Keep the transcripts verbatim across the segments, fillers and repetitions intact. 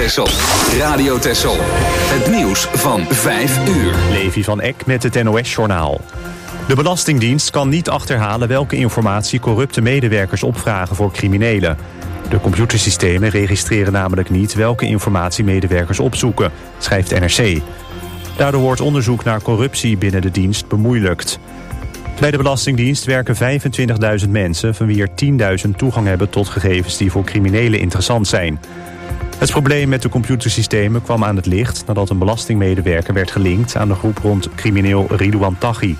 Texel. Radio Texel. Het nieuws van vijf uur. Levi van Eck met het N O S-journaal. De Belastingdienst kan niet achterhalen welke informatie corrupte medewerkers opvragen voor criminelen. De computersystemen registreren namelijk niet welke informatie medewerkers opzoeken, schrijft N R C. Daardoor wordt onderzoek naar corruptie binnen de dienst bemoeilijkt. Bij de Belastingdienst werken vijfentwintigduizend mensen, van wie er tienduizend toegang hebben tot gegevens die voor criminelen interessant zijn. Het probleem met de computersystemen kwam aan het licht nadat een belastingmedewerker werd gelinkt aan de groep rond crimineel Ridouan Taghi.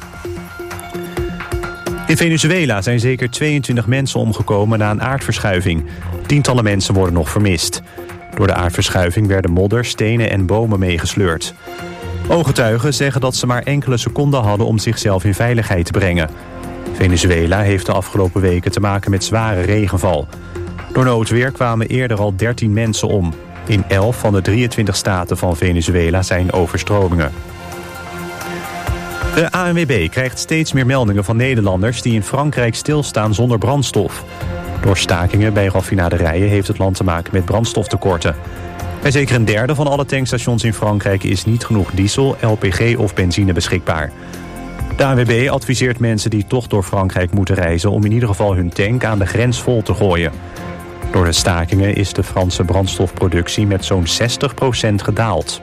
In Venezuela zijn zeker tweeëntwintig mensen omgekomen na een aardverschuiving. Tientallen mensen worden nog vermist. Door de aardverschuiving werden modder, stenen en bomen meegesleurd. Ooggetuigen zeggen dat ze maar enkele seconden hadden om zichzelf in veiligheid te brengen. Venezuela heeft de afgelopen weken te maken met zware regenval. Door noodweer kwamen eerder al dertien mensen om. In elf van de drieëntwintig staten van Venezuela zijn overstromingen. De A N W B krijgt steeds meer meldingen van Nederlanders die in Frankrijk stilstaan zonder brandstof. Door stakingen bij raffinaderijen heeft het land te maken met brandstoftekorten. Bij zeker een derde van alle tankstations in Frankrijk is niet genoeg diesel, L P G of benzine beschikbaar. De A N W B adviseert mensen die toch door Frankrijk moeten reizen om in ieder geval hun tank aan de grens vol te gooien. Door de stakingen is de Franse brandstofproductie met zo'n zestig procent gedaald.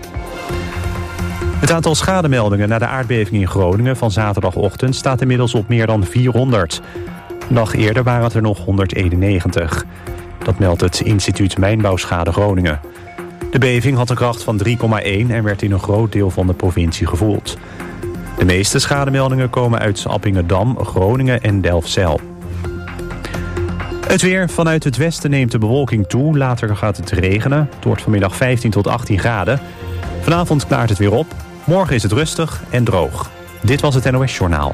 Het aantal schademeldingen na de aardbeving in Groningen van zaterdagochtend staat inmiddels op meer dan vierhonderd. Een dag eerder waren het er nog honderdeenennegentig. Dat meldt het Instituut Mijnbouwschade Groningen. De beving had een kracht van drie komma één en werd in een groot deel van de provincie gevoeld. De meeste schademeldingen komen uit Appingedam, Groningen en Delfzijl. Het weer. Vanuit het westen neemt de bewolking toe. Later gaat het regenen. Het wordt vanmiddag vijftien tot achttien graden. Vanavond klaart het weer op. Morgen is het rustig en droog. Dit was het N O S-journaal.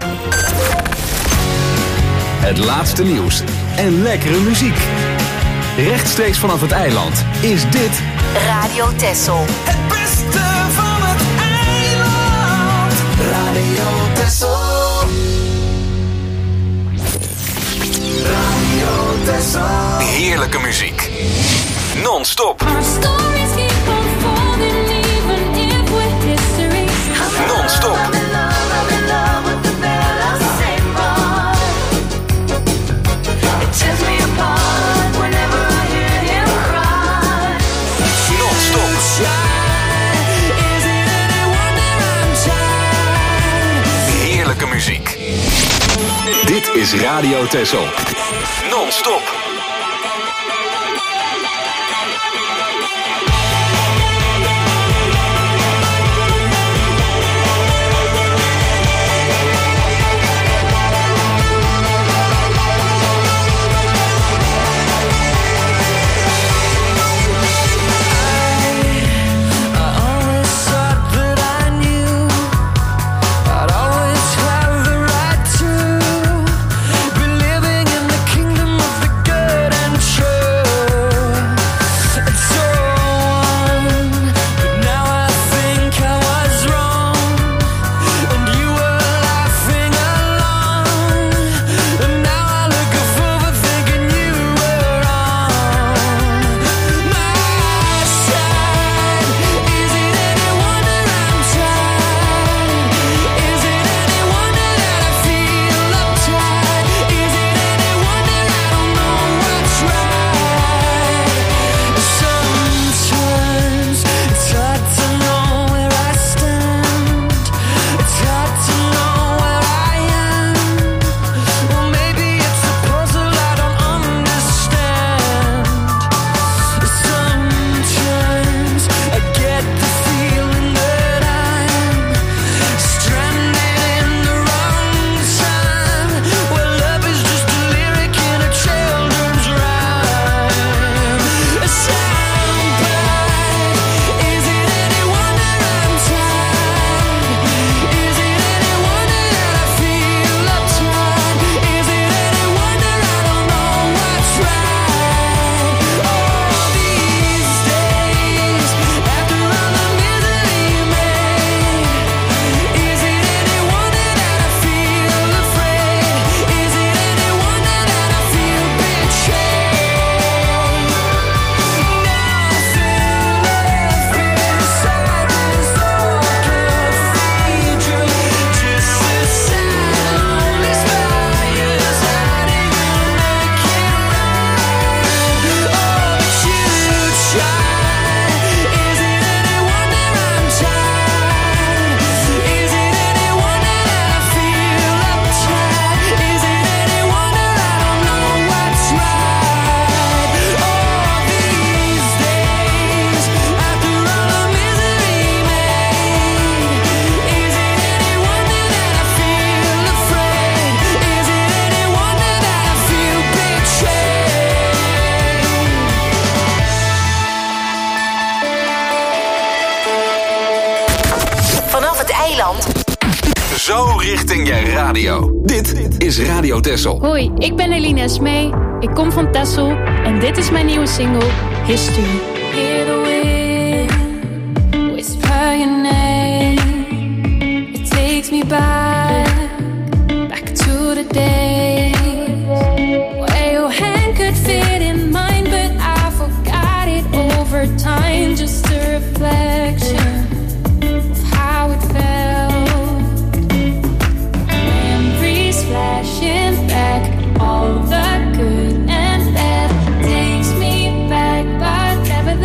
Het laatste nieuws en lekkere muziek. Rechtstreeks vanaf het eiland is dit Radio Texel. Het beste van het eiland. Radio Texel. Radio Texel. heerlijke muziek. Non-stop. Non-stop. Heerlijke muziek. Dit is Radio Texel. Non-stop. Living in the kingdom of the girl. het eiland. Zo richting je radio. Dit is Radio Texel. Hoi, ik ben Eline Esmee. Ik kom van Texel en dit is mijn nieuwe single, History. Hear the wind, whisper your name. It takes me back, back to the days where your hand could fit in mine, but I forgot it over time. Just a reflection of how it felt. Memories flashing back, all the good and bad takes me back, but never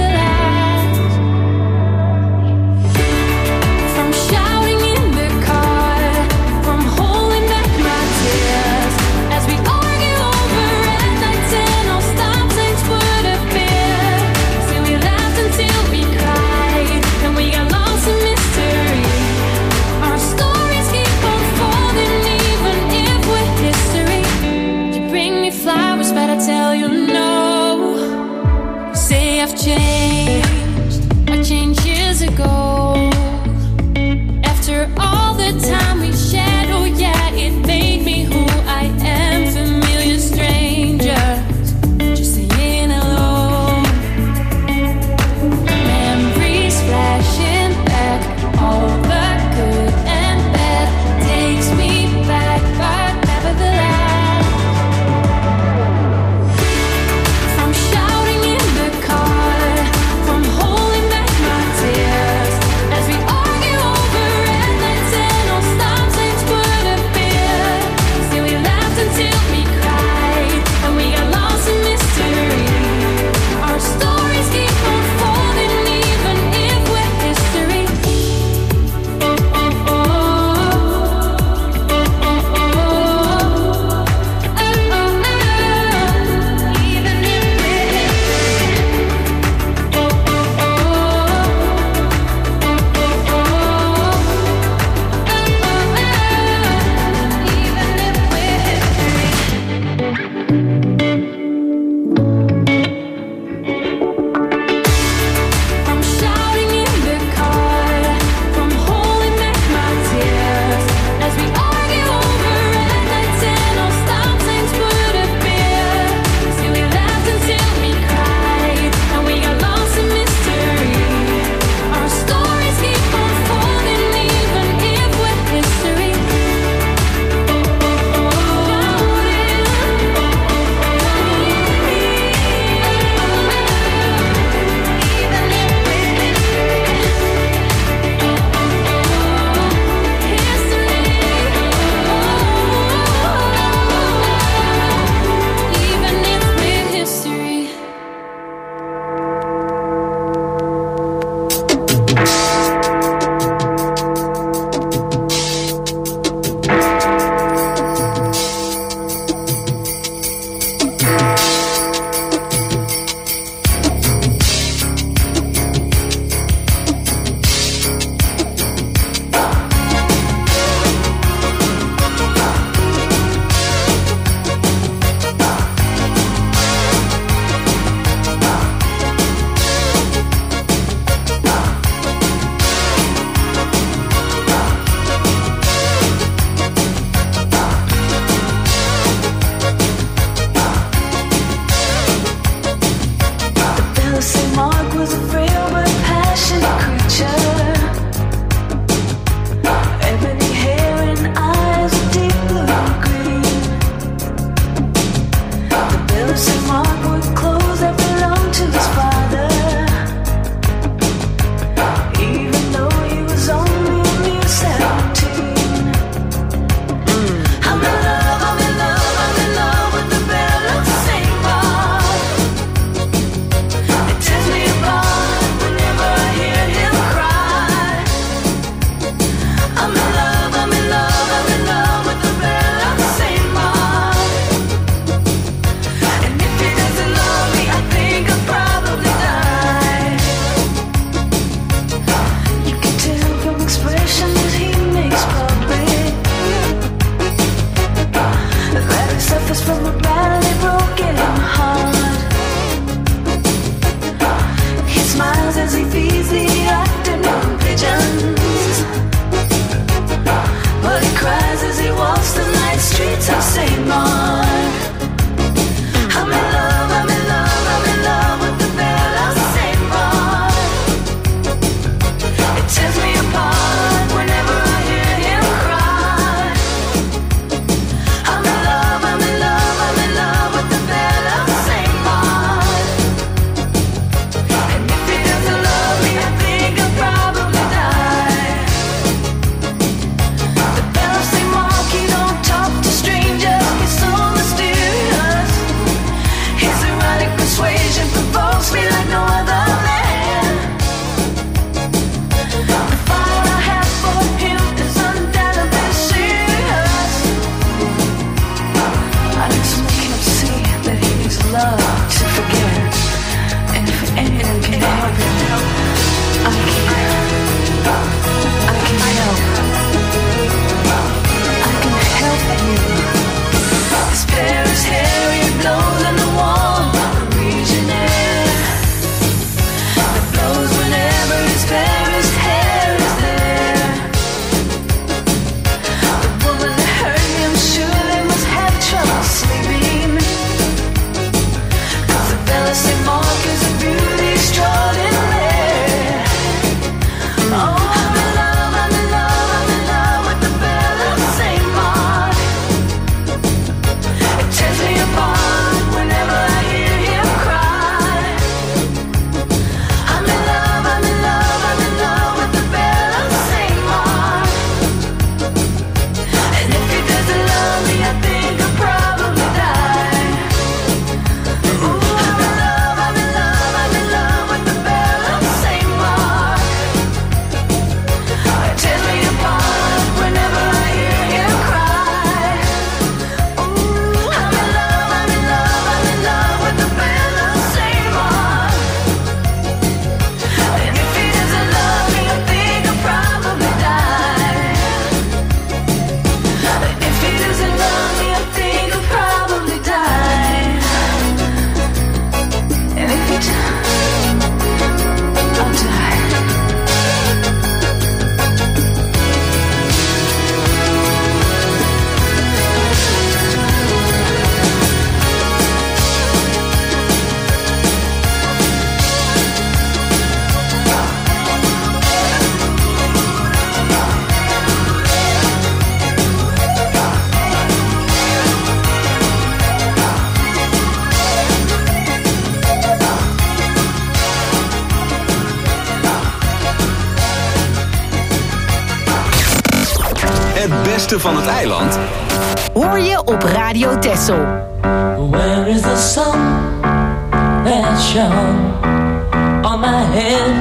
Het beste van het eiland hoor je op Radio Texel. Where is the sun that shone on my head?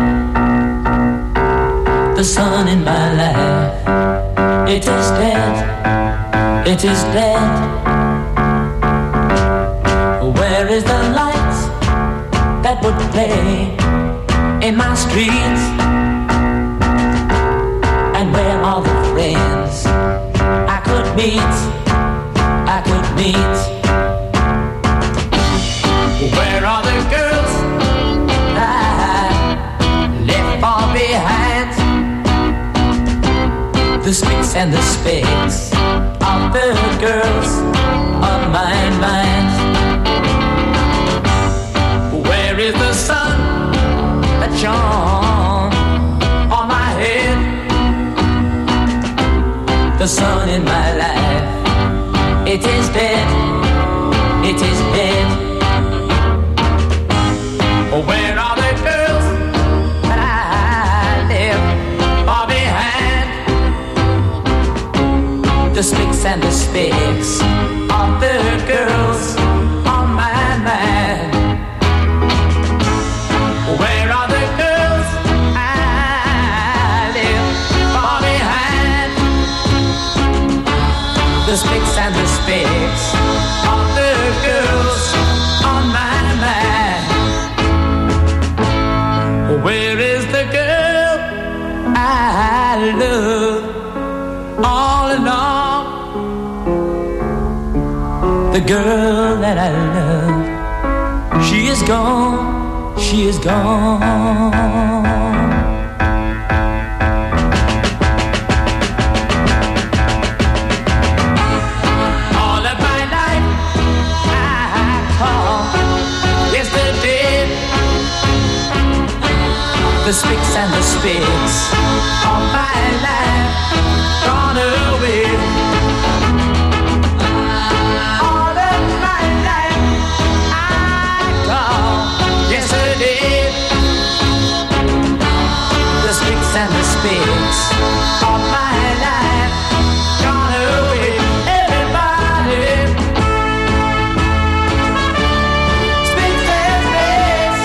The sun in my life, it is dead, it is dead. Where is the light that would play in my streets? And where are the friends I could meet, I could meet? Where are the girls I left far behind? The sticks and the spades of the girls of my mind. Where is the sun that shone on my head? The sun in my life, it is dead, it is dead. Where are the girls that I left far behind? The sticks and the spades of the girls on my mind. Where are the girls I left far behind? The sticks and the spades of the girls on my mind. Where is the girl I love all along? The girl that I love, she is gone, she is gone. All of my life I call yesterday. The sticks and the spits of my life gone away. All of my life I call yesterday. The sticks and the spits of my life gone away. Everybody, sticks and spits.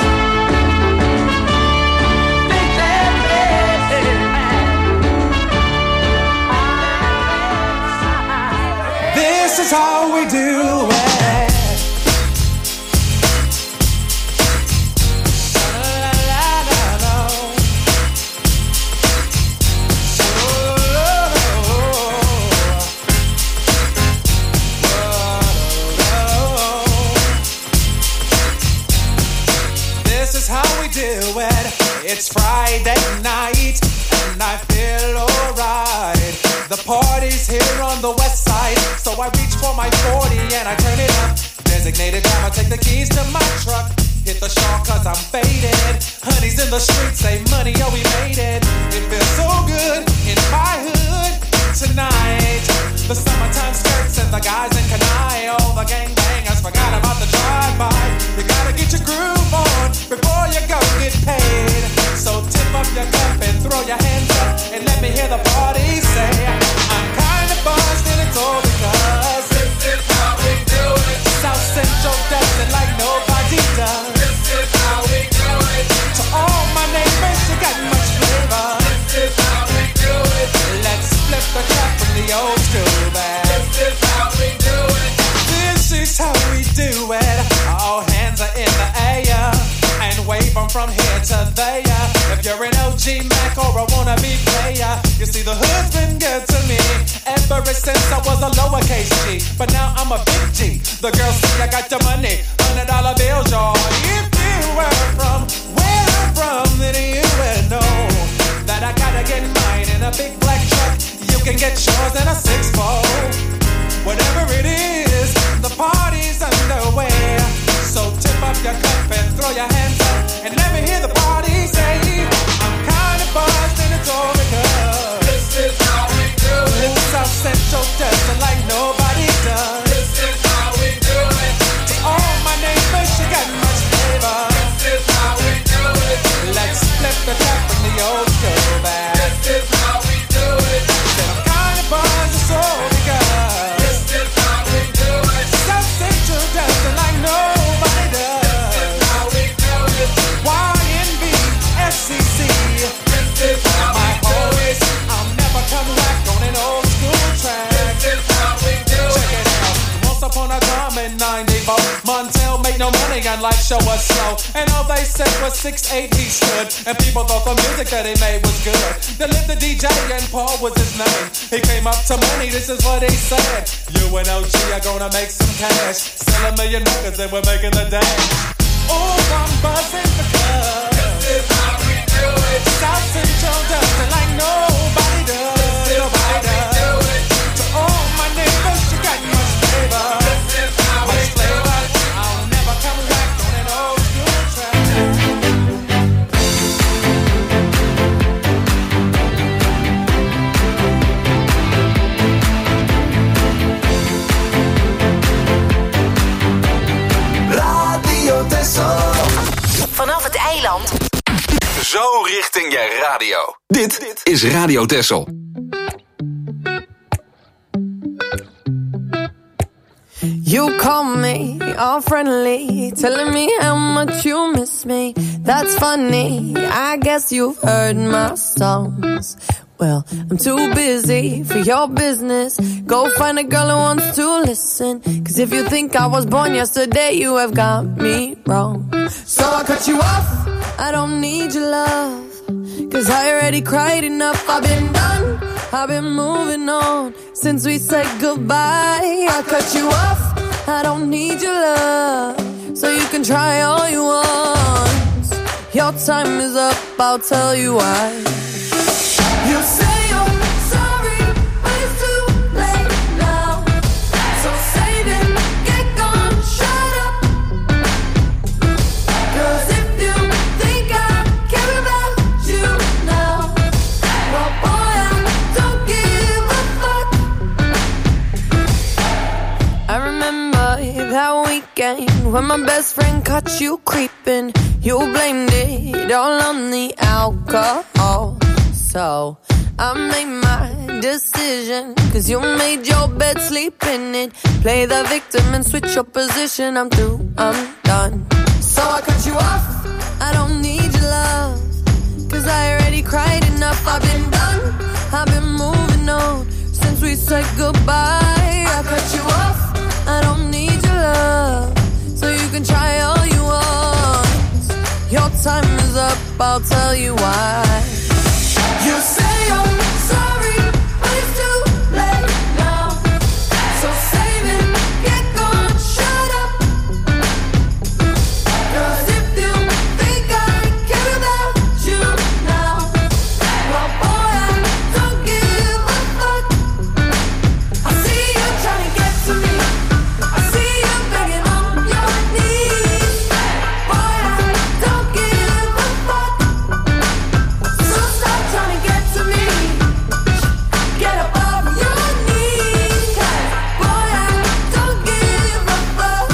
This is how we do it. This is how we do it. It's Friday night and I feel alright. The party's here on the west side, so I reach for my forty and I turn it up. Designated driver, take the keys to my truck. Hit the shawl cause I'm faded. Honey's in the streets, say money, oh we made it. It feels so good in my hood tonight. The summertime skirts and the guys in Kanai. All the gangbangers forgot about the drive-by. You gotta get your groove on before you go get paid. So tip up your cup and throw your hands up and let me hear the party say, I'm kinda buzzed and it's all because this is how we do it. South Central does it like nobody does. This is how we do it. To all my neighbors, you got much flavor. This is how we do it. Let's flip the crap from the old school bag. This is how we do it. This is how we do it. All hands are in the air and wave them from here to there. If you're an O G Mac or a wannabe player, you see the hood's been good to me ever since I was a lowercase G. But now I'm a big G. The girls see I got the money, hundred dollar bills, y'all. If you were from where I'm from, then you would know that I gotta get mine in a big black truck. You can get yours in a six four. Whatever it is, the party's underway. So tip up your cup and throw your hands up and let me hear the party say, I'm kinda buzzed and it's all because this is how we do it. South Central does it like nobody does. This is how we do it. To all my neighbors, you got much flavor. This is how we do it. Let's flip the tap from the old school back. This is how we do it. Said I'm kinda buzzed playing like show was slow. And all they said was six eight he stood. And people thought the music that he made was good. Then lived the D J and Paul was his name. He came up to money, this is what he said. You and O G are gonna make some cash. Sell a million records and we're making the dash. Oh, I'm buzzing because this is how we do it. South Central does it like nobody does. This is nobody how does. We do it. To all my neighbors, you got much flavor. This is how much we flavor. Do it. I'll never come back on an old school track. Radio Texel. Vanaf het eiland. Zo richting je radio. Dit is Radio Texel. You call me all friendly, telling me how much you miss me. That's funny, I guess you've heard my songs. Well, I'm too busy for your business. Go find a girl who wants to listen. Cause if you think I was born yesterday, you have got me wrong. So I cut you off, I don't need your love. Cause I already cried enough, I've been done, I've been moving on since we said goodbye. I cut you off, I don't need your love. So you can try all you want. Your time is up, I'll tell you why. You say you're sorry, but it's too late now. So save it, get gone, shut up. Cause if you think I care about you now, well boy, I don't give a fuck. I remember that weekend when my best friend caught you creeping. You blamed it all on the alcohol. So I made my decision, cause you made your bed, sleep in it. Play the victim and switch your position. I'm through, I'm done. So I cut you off, I don't need your love. Cause I already cried enough, I've been done, I've been moving on since we said goodbye. I cut you off, I don't need your love. So you can try all you want. Your time is up, I'll tell you why. You say you're sorry, but it's too late now. So save it, get gone, shut up. Cause if you think I care about you now, well boy, I don't give a fuck. I see you trying to get to me, I see you begging on your knees. Boy, I don't give a fuck. So stop trying to get to me. Get up off your knees. Cause boy, I don't give a fuck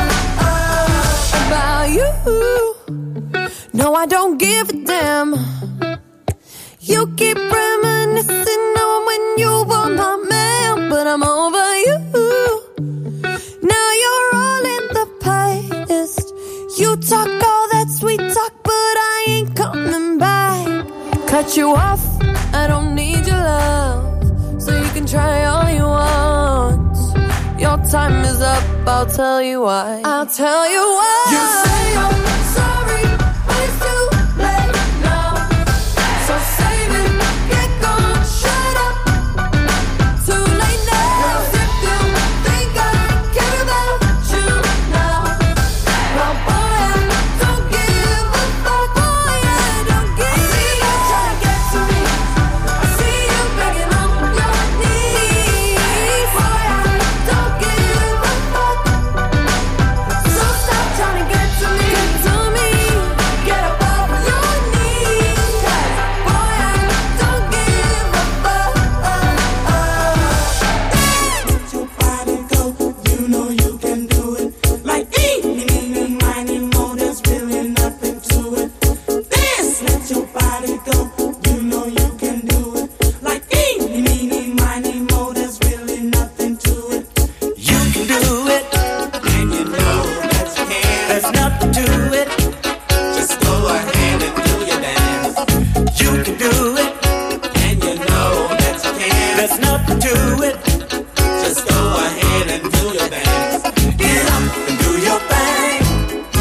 about you. No, I don't give a damn. You keep reminiscing on when you were my man, but I'm over you. Now you're all in the past. You talk all that sweet talk, but I ain't coming back. Cut you off, I don't need your love. So you can try all you want. Your time is up, I'll tell you why. I'll tell you why. You say you're sorry, but it's too late now. So save it, get gone, shut up. Too late now. Cause if you think I care about you now, well boy, I don't give a fuck. Boy, I don't give a fuck. I see you trying to get to me, I see you begging on your knees. Boy, I don't give a fuck. So stop trying to get to me, get to me. Get up off your knees. Cause boy, I don't give a fuck. Let your body go, you know you can do it. Like eeny, meeny, miny, moe, there's really nothing to it. This, let your body go, you know you can do it. Like eeny, meeny, miny, moe, there's really nothing to it. You can do it, And you know that you can. there's nothing to it. Just go ahead and do your dance. You can do it, And you know that you can. there's nothing to it. Just go ahead and do your dance. Get up and do your thing.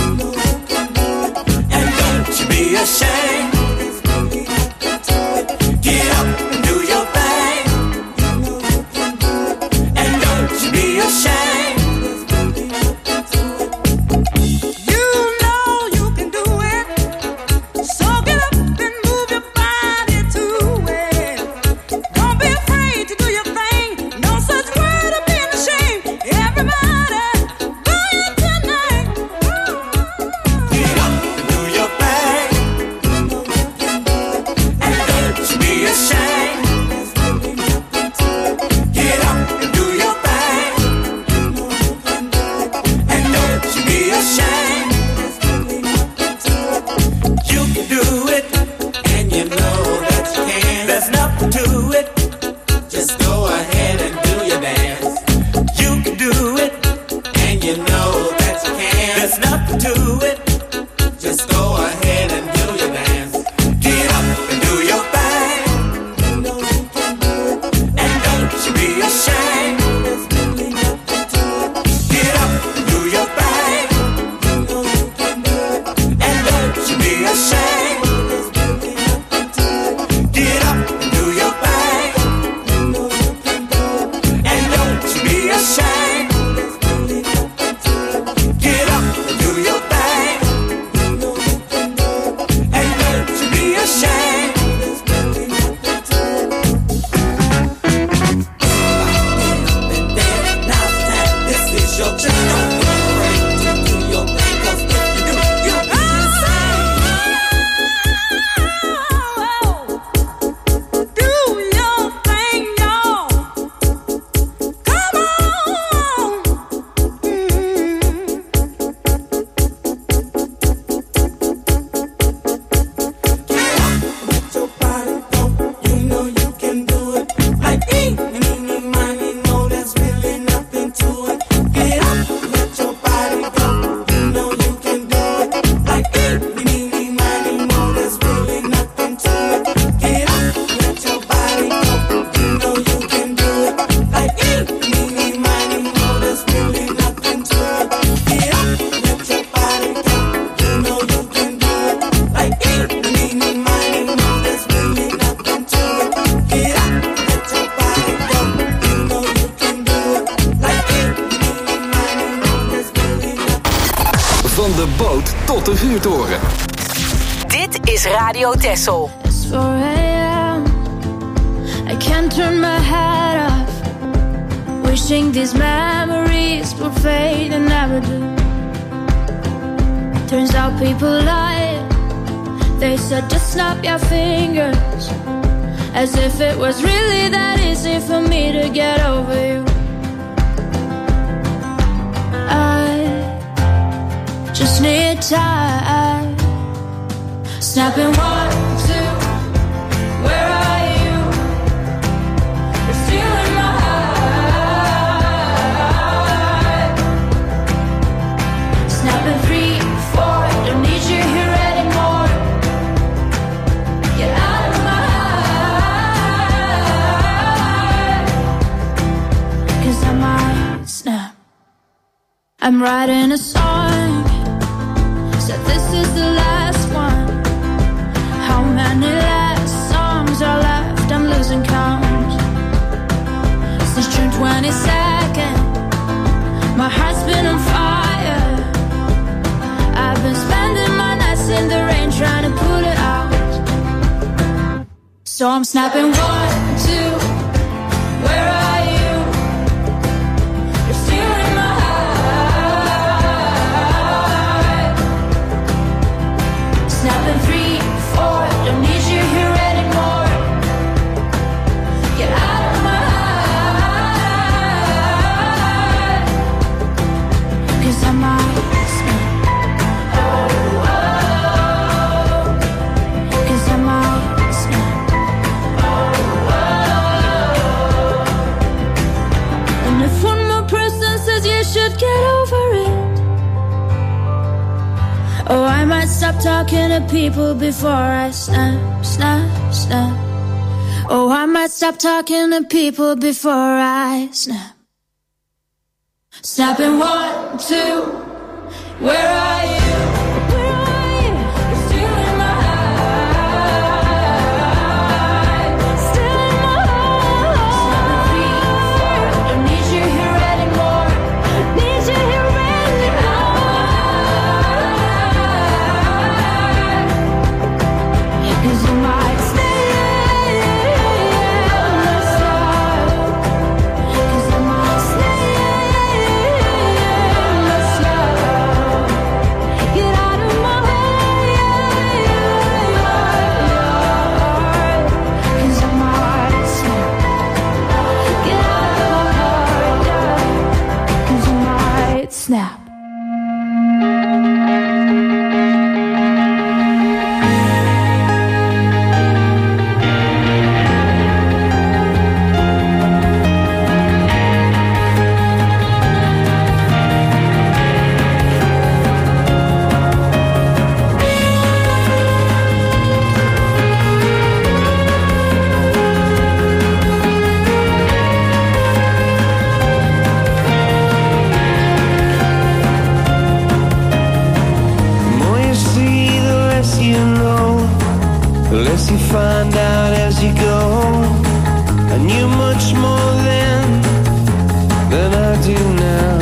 know that you can. There's nothing to it. Just go ahead and do your dance. You can do it. And you know that you can. There's nothing to it. Just go ahead and do your dance. Get up and do your thing. You know you can do it. And don't you be ashamed. There's really nothing to it. Get up and do your thing. You know you can do it. And don't you be ashamed. There's really nothing to it. Get up and do your thing. You know you can do it. And don't you be ashamed. There's really nothing to it. Get up and do your thing. You know you can do it. And don't you be ashamed. There's really nothing to it. And then now's the time. This is your chance. Don't be afraid to do your thing. 'Cause if you do, you'll be insane. Do your thing, y'all. Come on. Let your body go. You know you can do it. Like eeny, meeny, miny, mo, there's really nothing to it. Get up, let your body go. You know you can do it. Like eeny, meeny, miny, mo, there's really nothing to it. Get up, let your body go. You know you can do it. Like eeny, meeny, miny, mo, there's really nothing to it. Get up, let your body go. You know you can do it. Like eeny, meeny, miny, mo, there's really nothing to it. Get up, let your body go. You know you can do it. Like eeny, meeny, miny, mo, there's really nothing. Van de boot tot de vuurtoren. Dit is Radio Texel. It's four a.m. I can't turn my head off. Wishing these memories would fade and never do. Turns out people lie. They said just snap your fingers. As if it was really that easy for me to get over you. I just need time. Snapping one, two, where are you? You're still in my heart. Snapping three, four, don't need you here anymore. Get out of my heart. 'Cause I might snap. I'm writing a song. Said this is the last one. How many last songs are left? I'm losing count. Since June twenty-second, my heart's been on fire. I've been spending my nights in the rain trying to put it out. So I'm snapping one, two, where are you? You're still in my heart. Snapping three, four, don't need you here anymore. Get out of my heart. 'Cause I might snap. Oh, oh. 'Cause I might snap. Oh, oh. And if one more person says you should get over it, oh, I might stop talking to people before I snap, snap, snap. Oh, I might stop talking to people before I snap. Snapping one, two, where are you? Where are you? You're still in my heart. Still in my heart. Three, four, don't need you here anymore. Need you here anymore. 'Cause you might stay. 'Cause I might stay. knew much more then than I do now.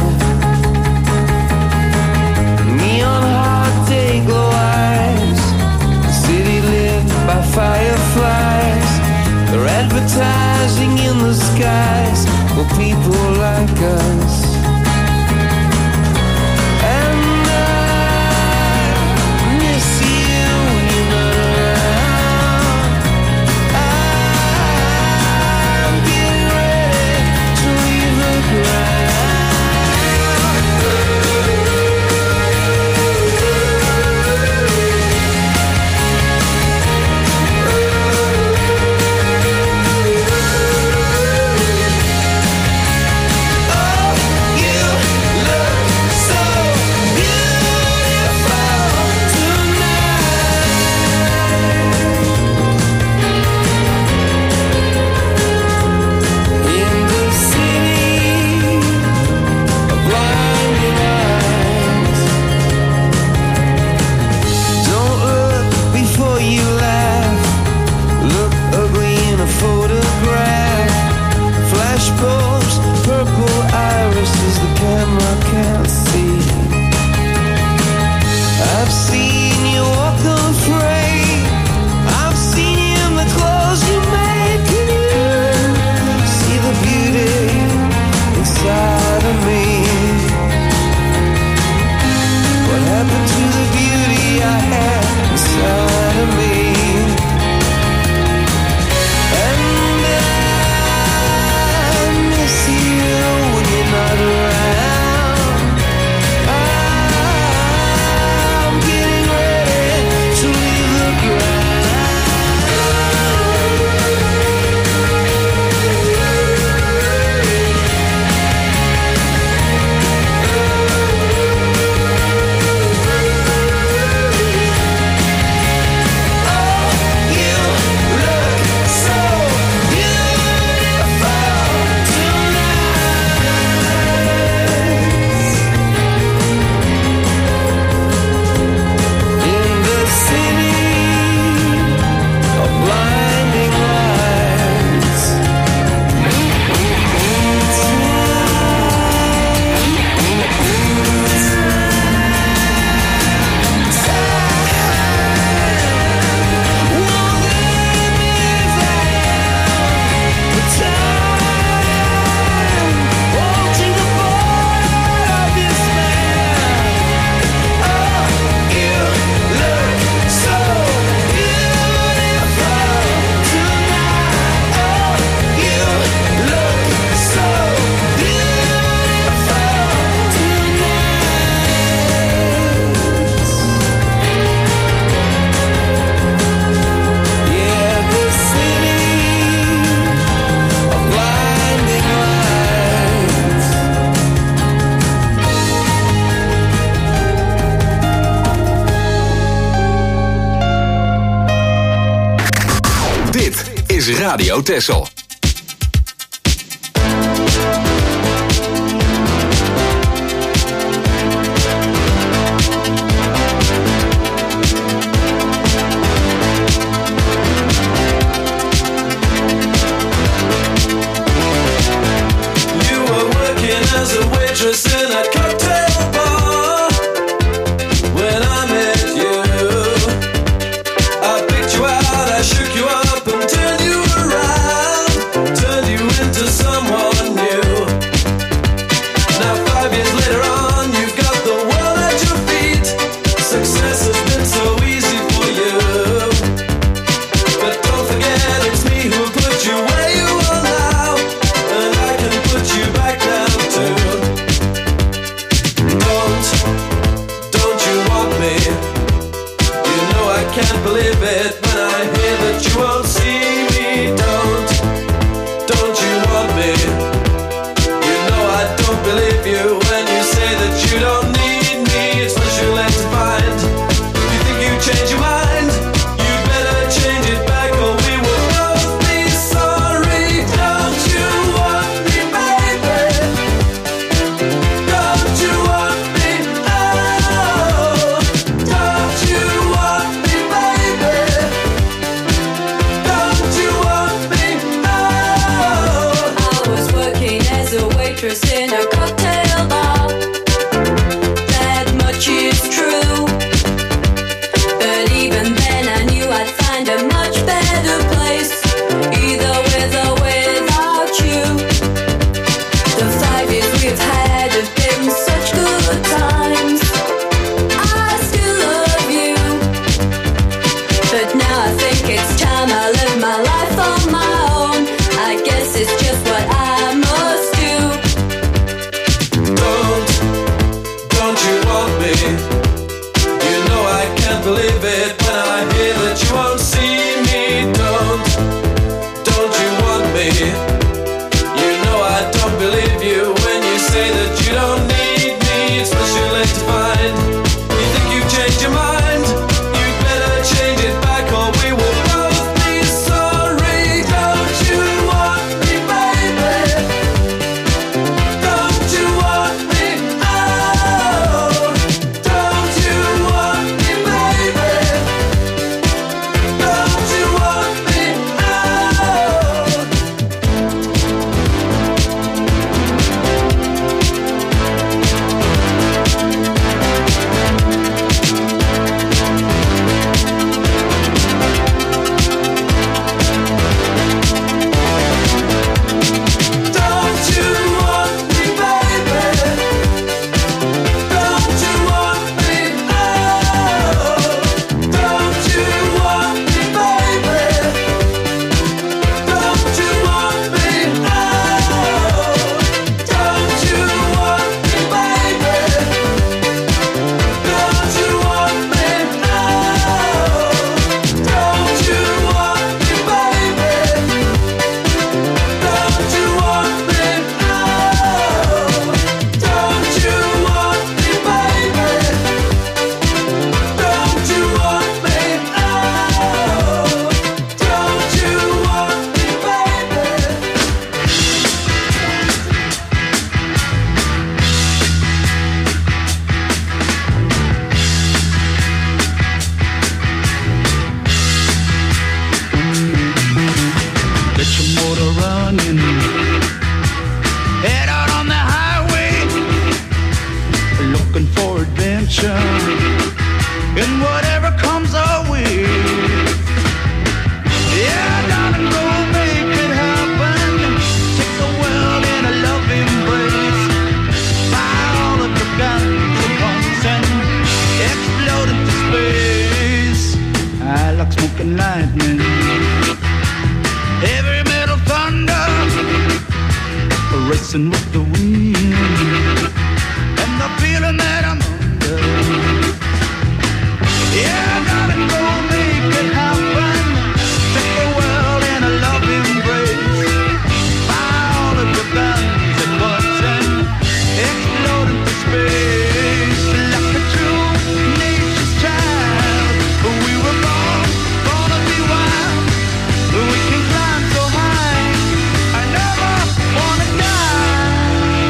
Neon hot day glow eyes, city lit by fireflies. They're advertising in the skies for people like us. And I miss you when you're not around. I'm getting ready to leave the ground. Radio Texel. I picked you out, I shook you up and turned you around. my life on my own. I guess it's just what I must do. Don't, don't you want me? You know I can't believe it when I hear that you won't see me. Don't, don't you want me? You know I don't believe you when you say that you don't need me. It's much too late to find. You think you've changed your mind? You'd better change it back or we will both be sorry. Don't you want me, baby? Don't you want me? Oh, don't you want me, baby? Don't you want me? Oh. Don't you want me, baby? Don't you want me? Oh, don't you want me, baby? Don't you want me? Oh, don't you want me, baby? Don't you want me? Oh, don't you want me, baby? Don't you want me? Oh, don't you want me, baby? Don't you want me? Oh, don't you want me, Get your motor running. Head out on the highway, looking for adventure and whatever comes our way. Yeah, darling, go make it happen. Take the world in a love embrace. Fire all of your guns at once and explode into space. I like smoking lightning. Heavy metal thunder, racing with the wind, and the feeling that I'm under. Yeah, darling, go make it happen. Take the world in a love embrace. Fire all of your guns at once and explode into space. Like a true nature's child, we were born, born to be wild. We can climb so high. I never wanna die.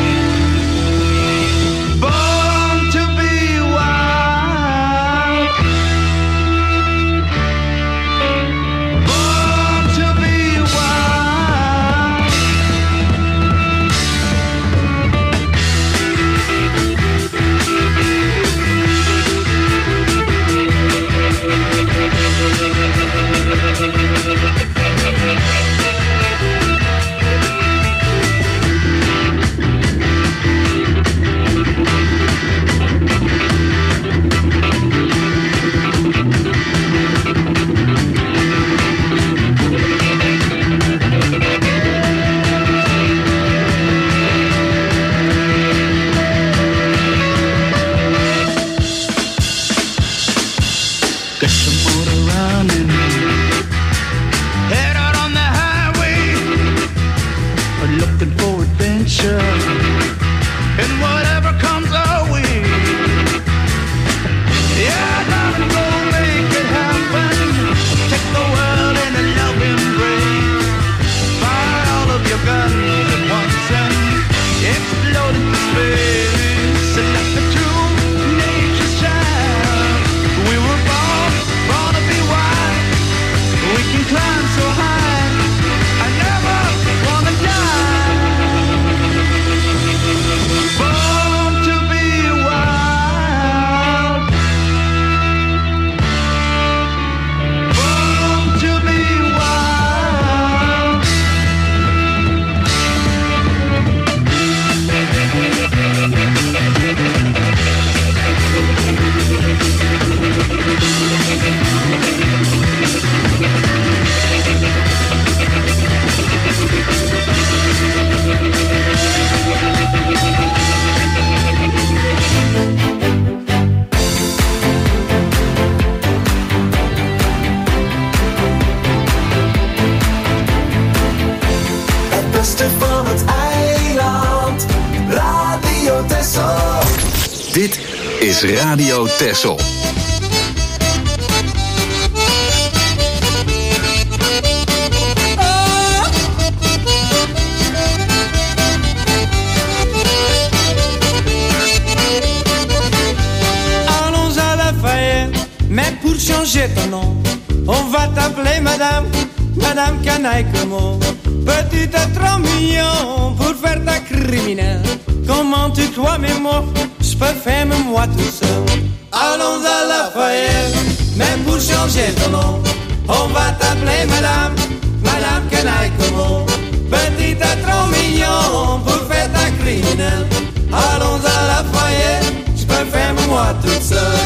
beste van het eiland. Radio Texel. Dit is Radio Texel. Allons à Lafayette, mais pour changer ton nom, on va t'appeler Madame, Madame Canaille Como. Petit et trop mignon pour faire ta criminelle. Comment tu crois mes mots, je peux faire moi tout seul. Allons à Lafayette, mais pour changer ton nom, on va t'appeler Madame, Madame Canaille Como. Petit et trop mignon pour faire ta criminelle. Allons à Lafayette, je peux faire moi tout seul.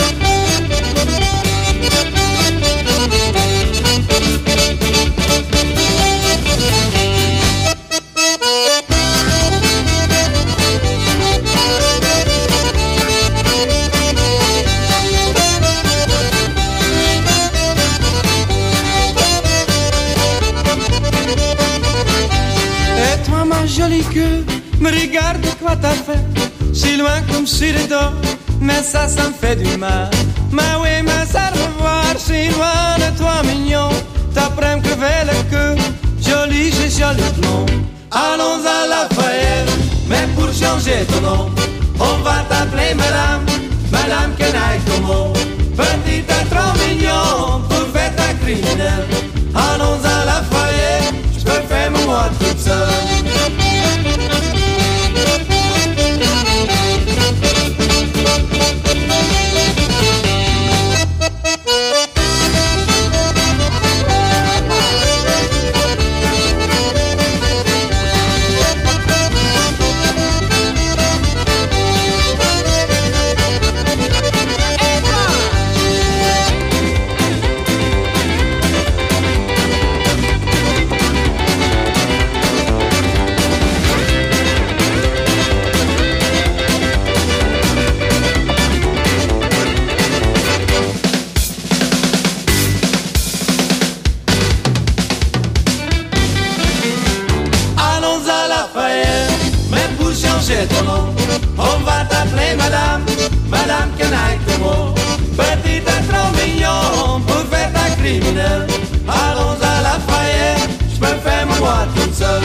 Jolie queue, me regarde quoi t'as fait. Si loin comme sur les dos, mais ça, ça me fait du mal. Mais oui, mais ça revoir, si loin de toi mignon. T'apprends que vers le queue, joli, j'ai joli blond. Allons à Lafayette, mais pour changer ton nom, on va t'appeler Madame, Madame Canaille Como. Petite et trop mignon, pour faire ta criminelle. Allons à Lafayette, je peux faire moi toute seule. Ton nom, on va t'appeler Madame, Madame Canaille Como. Petite et trop mignon pour faire ta criminelle. Allons à Lafayette, je peux faire moi toute seule.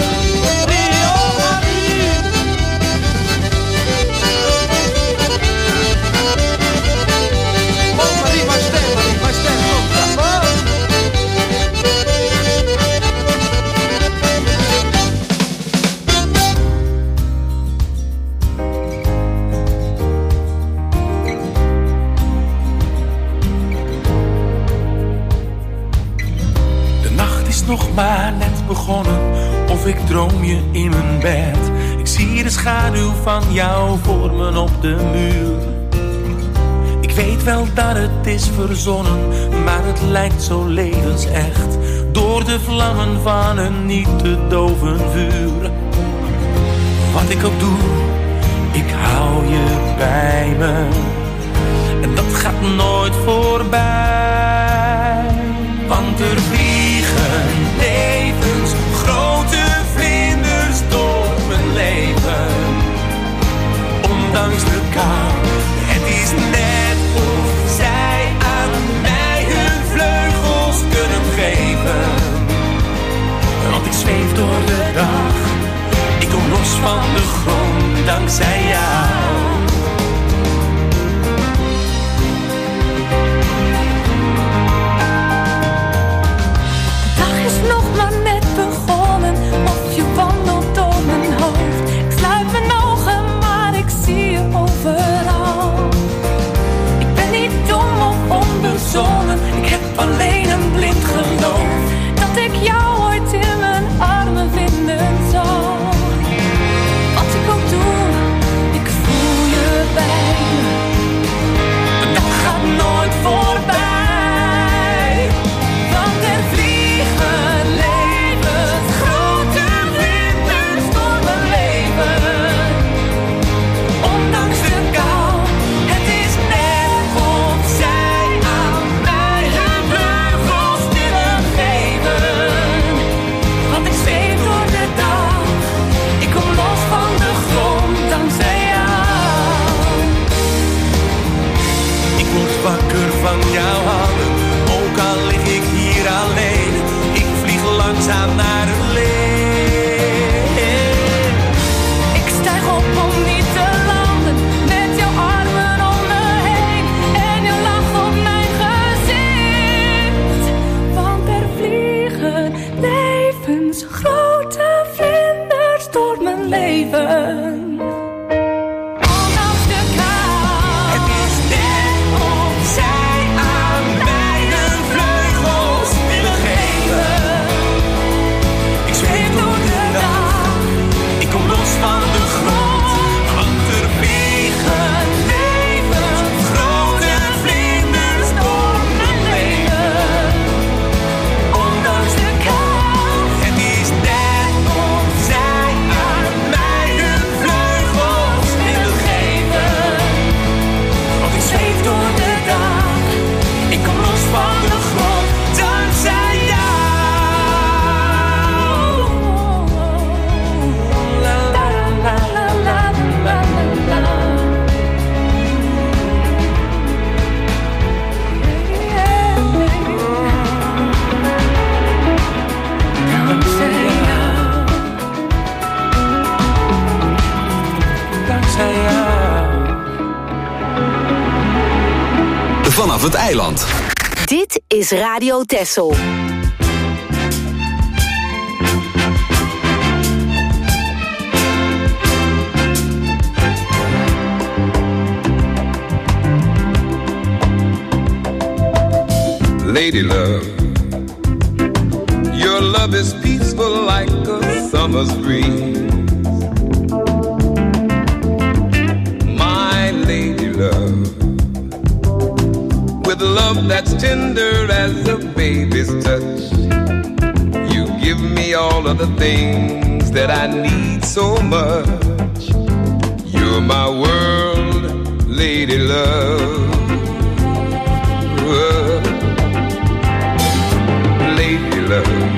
Nog maar net begonnen, of ik droom je in mijn bed. Ik zie de schaduw van jou vormen op de muur. Ik weet wel dat het is verzonnen, maar het lijkt zo levensecht. Door de vlammen van een niet te doven vuur. Wat ik ook doe, ik hou je bij me. En dat gaat nooit voorbij. Want er vliegen levens, grote vlinders door mijn leven. Ondanks de kou, het is net of zij aan mij hun vleugels kunnen geven. Want ik zweef door de dag, ik kom los van de grond dankzij jou. Nog maar net begonnen, of je wandelt door mijn hoofd. Ik sluit mijn ogen, maar ik zie je overal. Ik ben niet dom of onbezonnen, ik heb alleen een blind geloof dat ik jou ooit in mijn armen vinden zal. Wat ik ook doe, ik voel naar het licht. Ik stijg op om niet te landen, met jouw armen om me heen en je lach op mijn gezicht. Want er vliegen levensgrote vlinders door mijn leven. Vanaf het eiland. Dit is Radio Texel. Lady love, your love is peaceful like a summer's breeze. My lady love, with love that's tender as a baby's touch, you give me all of the things that I need so much. You're my world, lady love. Lady love,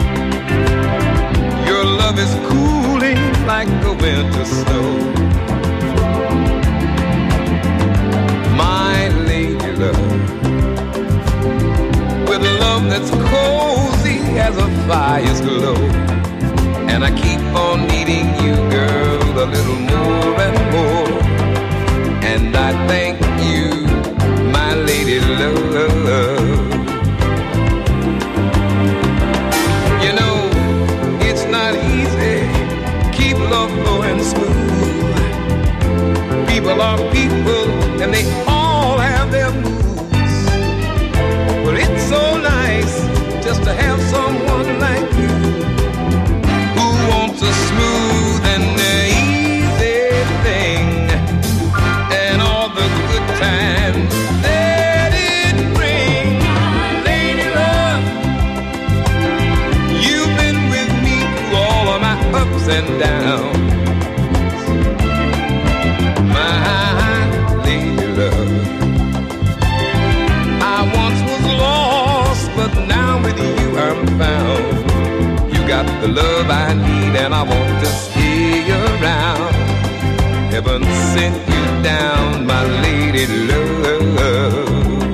your love is cooling like a winter snow. My lady love, with love that's cozy as a fire's glow. And I keep on needing you, girl, a little more and more. And I thank you, my lady love. You know, it's not easy, keep love going smooth. People are people, and they all have their moods. But it's so nice just to have someone like you, who wants a smooth and easy thing, and all the good times that it brings. Lady love, you've been with me through all of my ups and downs. My lady love, I once was lost, but now with you I'm found. You got the love I need and I want to stay around. Heaven sent you down, my lady love.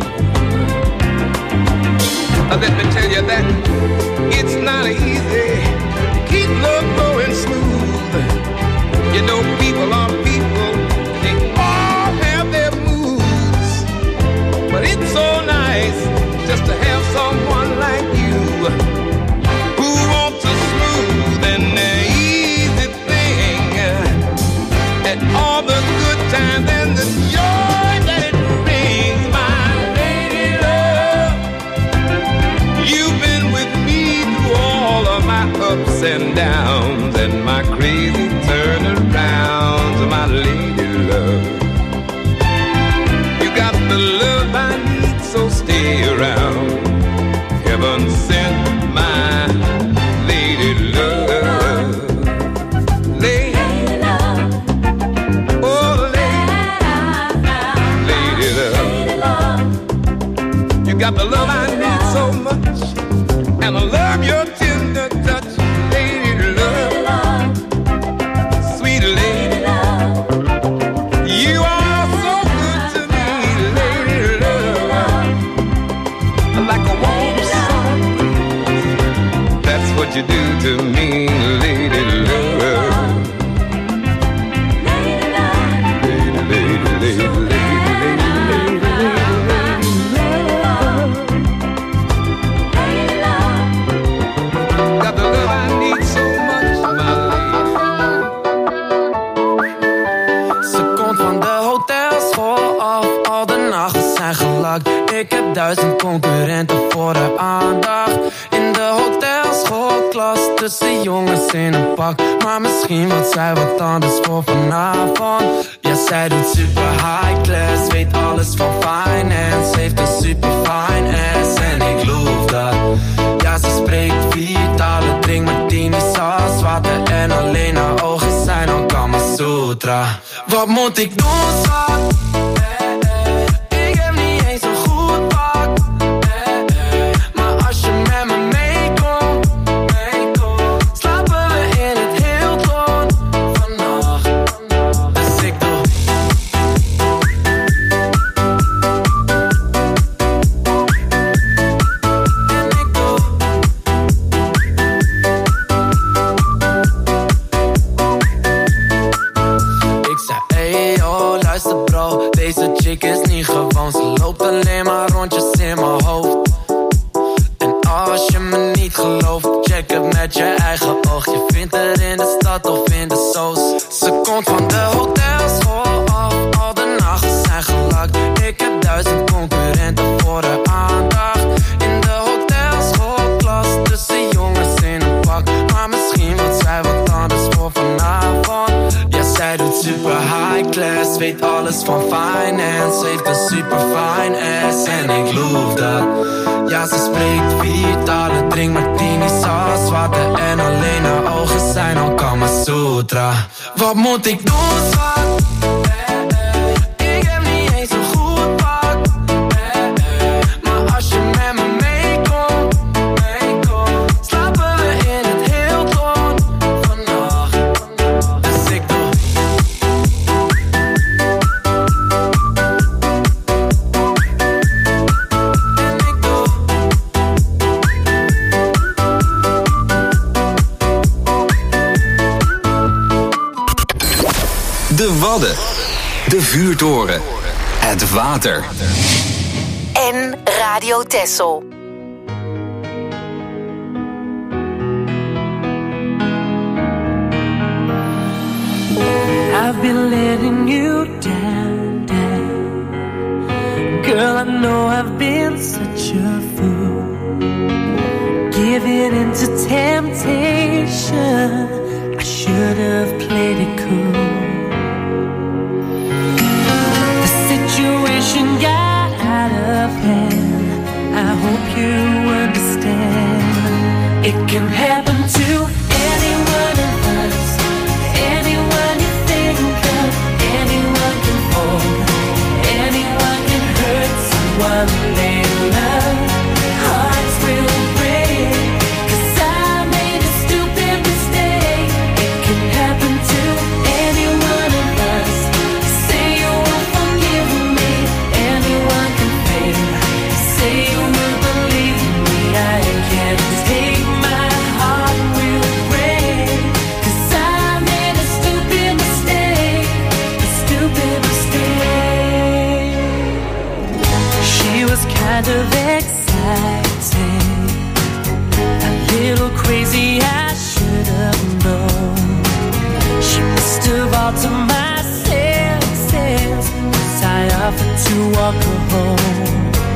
Uh, Let me tell you that it's not easy, keep love going smooth. You know people are people, they all have their moods. But it's so nice just to have someone like you, who wants a smooth and easy thing, and all the good times and the joy that it brings. My lady love, you've been with me through all of my ups and downs and my crazy turnarounds. My lady love, you got the love I need, so stay around. Heaven sent my lady love. Lady love, oh lady, lady love, you got the love I need so much, and I love your tender touch. Lady love, sweet lady love, you are so good to me. Lady love, like to me, lady love. Lady love. Lady, lady, lady, lady, lady, lady love. Got the love I need so much, my lady. Ze komt van de hotelschool af, al de nachten zijn gelakt. Ik heb duizend concurrenten voor de aandacht. In de hotelschoolklas, tussen jongens in een pak. Maar misschien wordt zij wat anders voor vanavond. Ja, zij doet super high class, weet alles van finance. Heeft een super fine ass en ik loof dat. Ja, ze spreekt vier talen, drink martini, saus, water en alleen haar ogen zijn dan Kama Sutra. Wat moet ik doen, schat? Wat moet ik doen, schat? Ik heb niet eens een goed pak. Maar als je met me meekomt, meekomt, slapen we in het Hilton vannacht. Dus ik doe. En ik doe. De Wadden, de vuurtoren, het water. En Radio Texel. I've been letting you down, down. Girl, I know I've been such a fool, giving into temptation. I should have played it cool. Situation got out of hand. I hope you understand. It can happen to anyone of us, anyone you think of, anyone can fall, anyone can hurt someone they love. Hearts will break, 'cause I made a stupid mistake. It can happen to anyone of us. Say you won't forgive me, anyone can fail. Say you will believe me, I can't take my heart will break. 'Cause I made a stupid mistake, a stupid mistake. She was kind of exciting, a little crazy, I should have known. She must have altered my senses, 'cause I offered to walk her home.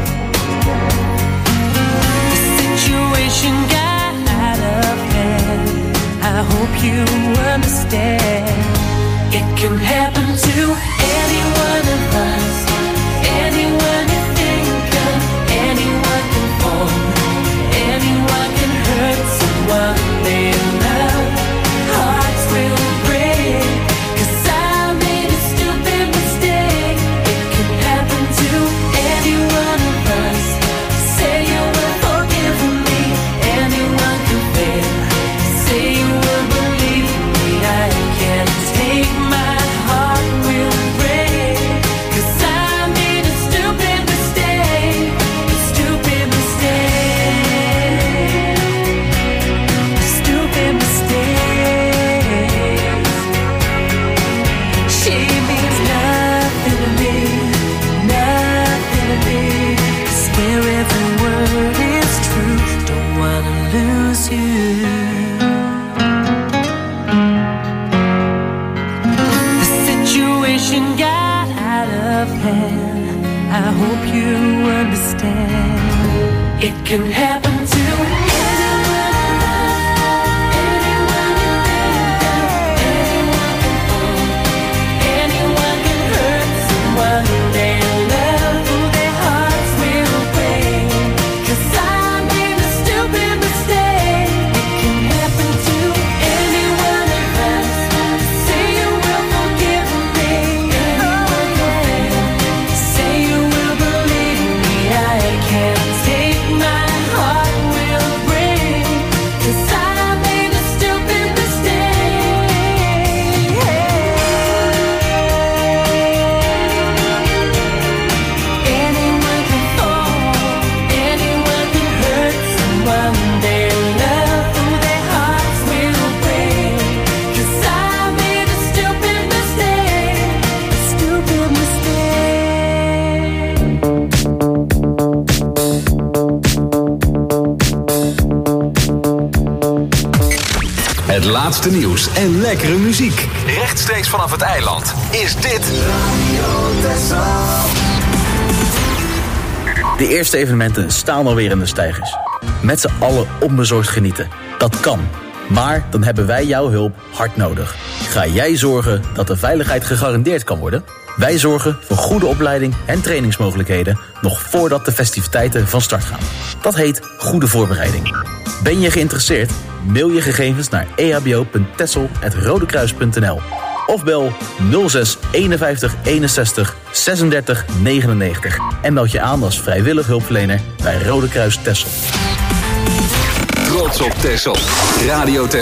The situation got out of hand. I hope you understand. It can happen to anyone of us, anyone you think of, anyone can fall, anyone can hurt someone they love. Hearts will break, 'cause I made a stupid mistake. It can happen to anyone of us. Say you will forgive me, anyone can fail. Say you will believe me, I can't take my heart will I hope you understand. It can happen to Het laatste nieuws en lekkere muziek. Rechtstreeks vanaf het eiland is dit Radio Texel. De eerste evenementen staan alweer in de steigers. Met z'n allen onbezorgd genieten. Dat kan. Maar dan hebben wij jouw hulp hard nodig. Ga jij zorgen dat de veiligheid gegarandeerd kan worden? Wij zorgen voor goede opleiding en trainingsmogelijkheden nog voordat de festiviteiten van start gaan. Dat heet goede voorbereiding. Ben je geïnteresseerd? Mail je gegevens naar e h b o punt texel apenstaartje rodekruis punt n l of bel nul zes eenenvijftig eenenzestig zesendertig negenennegentig en meld je aan als vrijwillig hulpverlener bij Rode Kruis Texel. Trots op Texel. Radio Texel.